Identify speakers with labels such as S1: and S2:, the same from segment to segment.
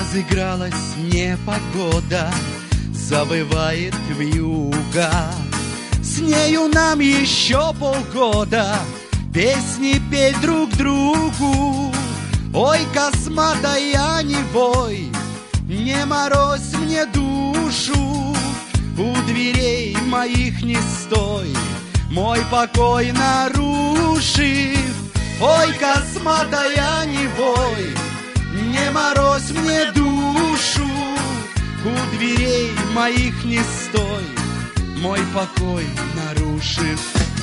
S1: Разыгралась непогода, завывает вьюга. С нею нам еще полгода песни петь друг другу. Ой, косматая, не вой, не морозь мне душу. У дверей моих не стой, мой покой нарушив. Ой, косматая, не вой, не морозь мне душу. У дверей моих не стой, мой покой нарушив.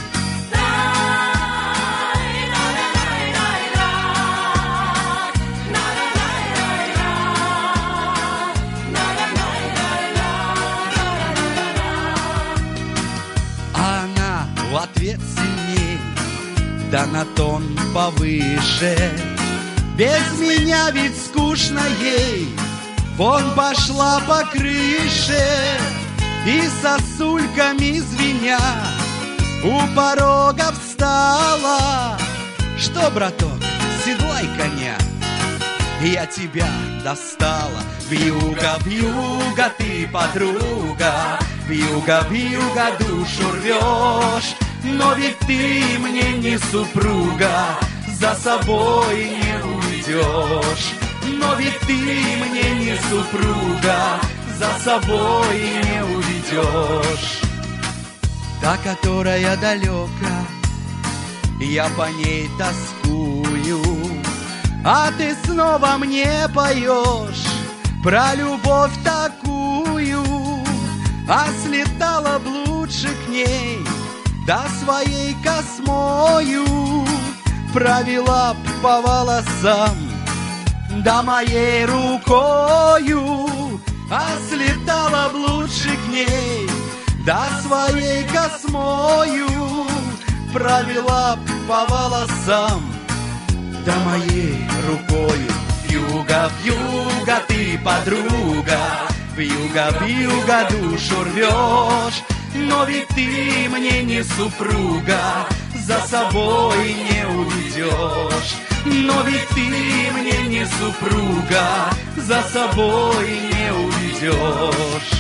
S1: А она в ответ сильней, да на тон повыше. Без меня ведь скучно ей, вон пошла по крыше. И сосульками звеня у порога встала. Что, браток, седлай коня, я тебя достала. Вьюга, вьюга, ты подруга, вьюга, вьюга, душу рвешь. Но ведь ты мне не супруга, за собой не уйдешь. Но ведь ты мне не супруга, за собой не уведешь. Та, которая далека, я по ней тоскую. А ты снова мне поешь про любовь такую. А слетала б лучше к ней, да своей космою провела б по волосам, да моей рукою. А слетала б лучше к ней, да своей космою провела б по волосам, да моей рукою. Вьюга, вьюга, ты подруга, вьюга, вьюга, душу рвешь. Но ведь ты мне не супруга, за собой не уведешь. Но ведь ты мне не супруга, за собой не уведешь.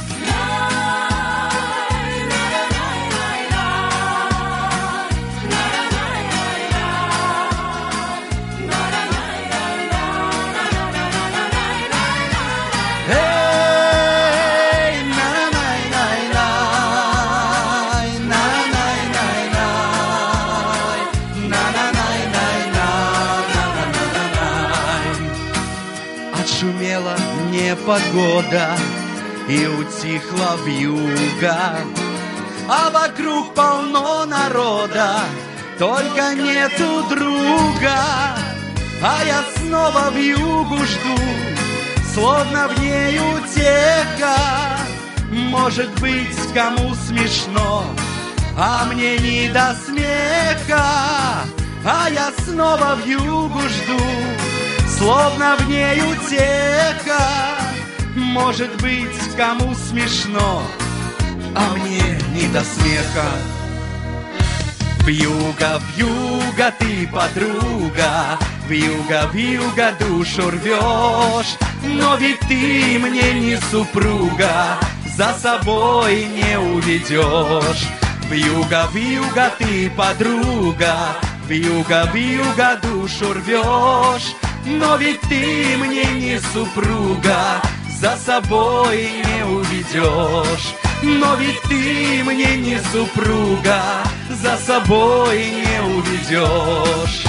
S1: Отшумела непогода и утихла вьюга, а вокруг полно народа, только нету друга. А я снова вьюгу жду, словно в ней утеха. Может быть, кому смешно, а мне не до смеха. А я снова вьюгу жду, словно в ней утеха. Может быть, кому смешно, а мне не до смеха. Вьюга, вьюга, ты подруга, вьюга, вьюга, душу рвешь. Но ведь ты мне не супруга, за собой не уведешь. Вьюга, вьюга, ты подруга, вьюга, вьюга, душу рвешь. Но ведь ты мне не супруга, за собой не уведешь. Но ведь ты мне не супруга, за собой не уведешь.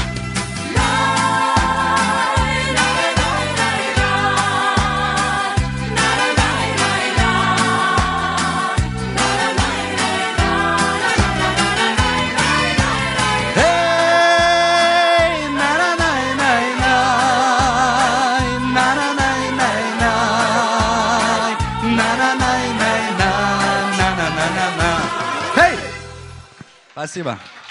S1: Спасибо.